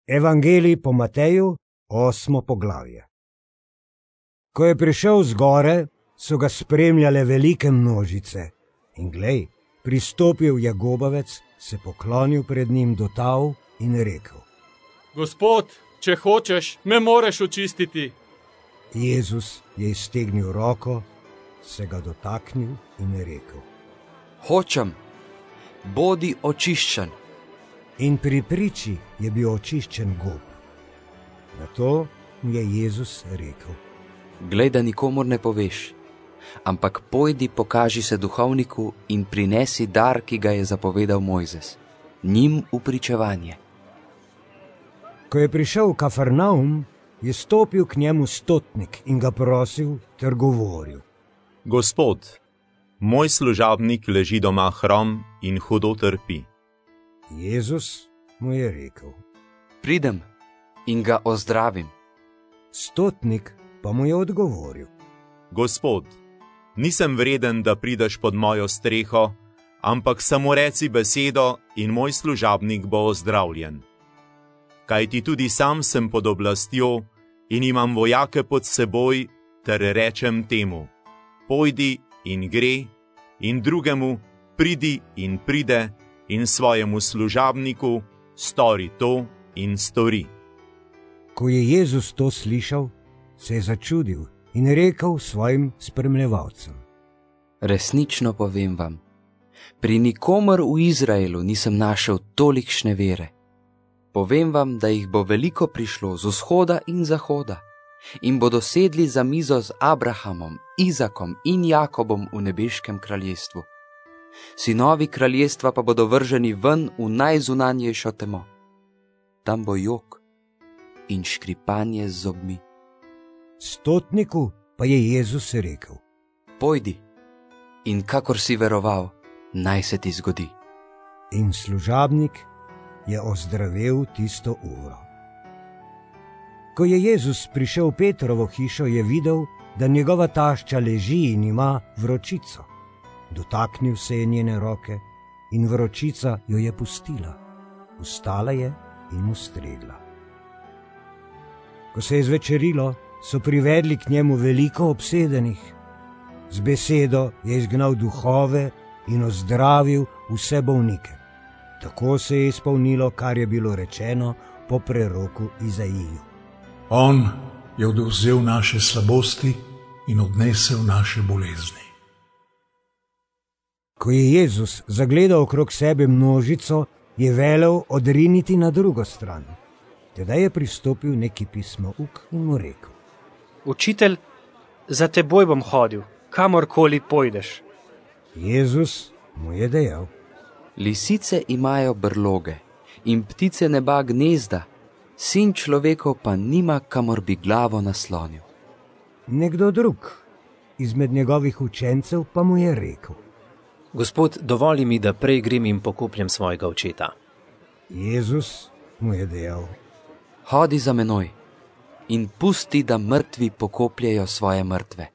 Evangelij po Mateju, 8. poglavje. Ko je prišel z gore, so ga spremljale velike množice. In glej, pristopil je gobavec, se poklonil pred njim do tal in rekel: Gospod, če hočeš, me moreš očistiti. Jezus je iztegnil roko, se ga dotaknil in rekel: Hočem, bodi očiščen. In pri priči je bil očiščen gob. Nato mu je Jezus rekel: Glej, da nikomur ne poveš, ampak pojdi, pokaži se duhovniku in prinesi dar, ki ga je zapovedal Mojzes, njim v pričevanje. Ko je prišel v Kafarnaum, je stopil k njemu stotnik in ga prosil ter govoril: Gospod, moj služabnik leži doma hrom in hudo trpi. Jezus mu je rekel: Pridem in ga ozdravim. Stotnik pa mu je odgovoril: Gospod, nisem vreden, da prideš pod mojo streho, ampak samo reci besedo in moj služabnik bo ozdravljen. Kajti tudi sam sem pod oblastjo in imam vojake pod seboj, ter rečem temu: pojdi in gre, in drugemu: pridi in pride, in svojemu služabniku: stori to in stori. Ko je Jezus to slišal, se je začudil in rekel svojim spremljevalcem: Resnično povem vam, pri nikomer v Izraelu nisem našel tolikšne vere. Povem vam, da jih bo veliko prišlo z vzhoda in zahoda in bodo sedli za mizo z Abrahamom, Izakom in Jakobom v nebeškem kraljestvu. Sinovi kraljestva pa bodo vrženi ven v najzunanjejšo temo. Tam bo jok in škripanje z zobmi. Stotniku pa je Jezus rekel: Pojdi in kakor si veroval, naj se ti zgodi. In služabnik je ozdravel tisto uro. Ko je Jezus prišel v Petrovo hišo, je videl, da njegova tašča leži in ima vročico. Dotaknil se je njene roke in vročica jo je pustila. Vstala je in mu stregla. Ko se je zvečerilo, so privedli k njemu veliko obsedenih. Z besedo je izgnal duhove in ozdravil vse bolnike. Tako se je izpolnilo, kar je bilo rečeno po preroku Izaiju: On je odvzel naše slabosti in odnesel naše bolezni. Ko je Jezus zagledal okrog sebe množico, je velel odriniti na drugo stran. Tedaj je pristopil neki pismouk in mu rekel: Učitelj, za teboj bom hodil, kamorkoli pojdeš. Jezus mu je dejal: Lisice imajo brloge in ptice neba gnezda, sin človekov pa nima, kamor bi glavo naslonil. Nekdo drug izmed njegovih učencev pa mu je rekel: Gospod, dovoli mi, da prej grem in pokopljem svojega očeta. Jezus mu je dejal: Hodi za menoj in pusti, da mrtvi pokopljajo svoje mrtve.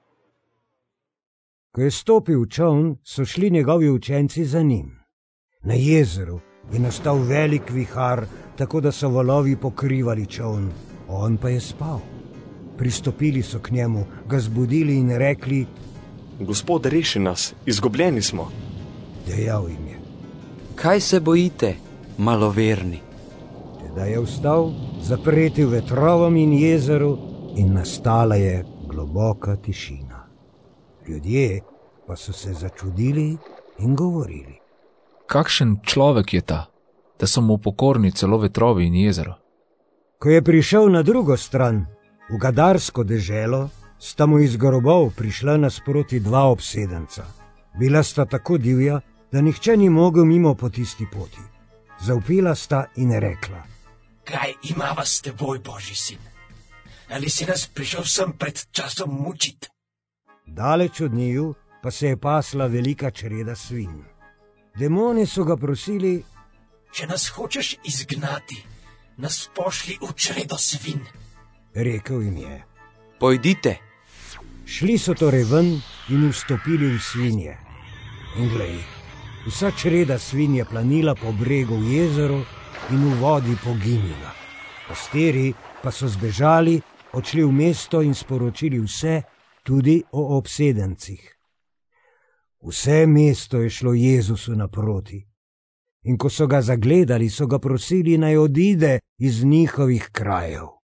Ko je stopil v čoln, so šli njegovi učenci za njim. Na jezeru je nastal velik vihar, tako da so valovi pokrivali čoln, on pa je spal. Pristopili so k njemu, ga zbudili in rekli: Gospod, reši nas, izgubljeni smo. Dejal jim je: Kaj se bojite, maloverni? Tedaj je vstal, zapretil vetrovom in jezeru in nastala je globoka tišina. Ljudje pa so se začudili in govorili: Kakšen človek je ta, da so mu pokorni celo vetrovi in jezero? Ko je prišel na drugo stran, v Gadarsko deželo, sta mu iz grobov prišla nasproti dva obsedenca. Bila sta tako divja, da nihče ni mogel mimo po tisti poti. Zavpila sta in rekla: Kaj imava s teboj, Božji sin? Ali si nas prišel sem pred časom mučiti? Daleč od njiju pa se je pasla velika čreda svinj. Demoni so ga prosili: Če nas hočeš izgnati, nas pošli v čredo svinj. Rekel jim je: Pojdite. Šli so torej ven in vstopili v svinje. In glej, vsa čreda svinj je planila po bregu v jezeru in v vodi poginila. Pastiri pa so zbežali, odšli v mesto in sporočili vse, tudi o obsedencih. Vse mesto je šlo Jezusu naproti. In ko so ga zagledali, so ga prosili, naj odide iz njihovih krajev.